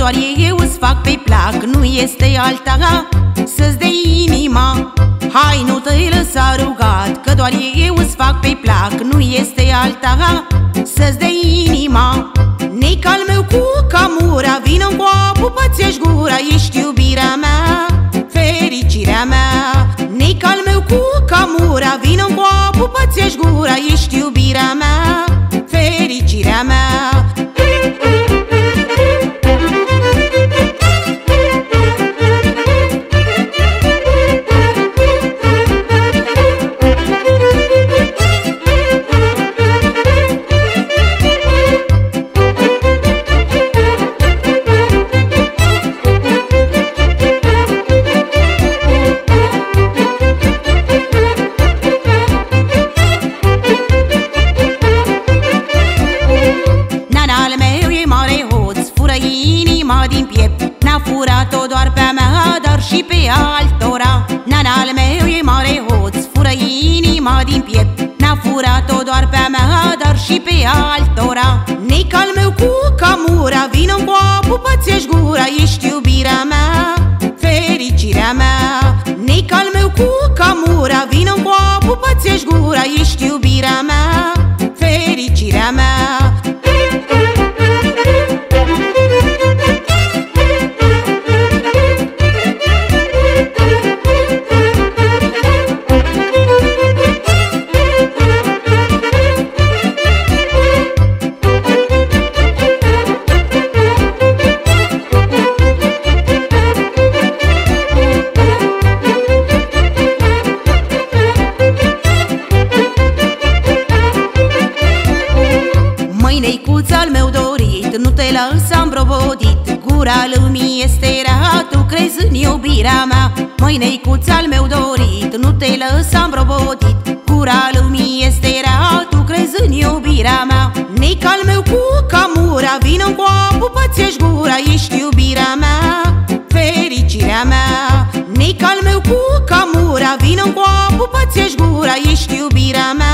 doar eu îți fac pe plac, nu este alta să-ți dea inima. Hai, nu te-i lăsa rugat, că doar eu îți fac pe plac, nu este alta să-ți dea inima. Nici al meu cu camura, vină-mi cu pupați-aș gura, ești iubirea mea, fericirea mea. Nici al meu cu camura, vină-mi cu pupați-aș gura, ești iubirea mea, fericirea mea. Inima din piept, n-a furat-o doar pe-a mea, dar și pe altora. Nana-al meu e mare hoț, fură inima din piept, n-a furat-o doar pe-a mea, dar și pe altora. Nici-al meu cu camura, vină-mi cu pupați-aș gura, ești iubirea mea, fericirea mea. Nici-al meu cu camura, vină-mi cu pupați-aș gura, ești iubirea mea, fericirea mea. Neicuț-al meu dorit, nu te lăsa îmbrobodit, gura lumii este rea, tu crezi în iubirea mea. Măi, neicuț-al meu dorit, nu te lăsa îmbrobodit, gura lumii este rea, tu crezi în iubirea mea. Nici-al meu cu camura, vină-mi cu pupați-aș gura, ești iubirea mea, fericirea mea. Nici-al meu cu camura, vină-mi cu pupați-aș gura, ești iubirea mea.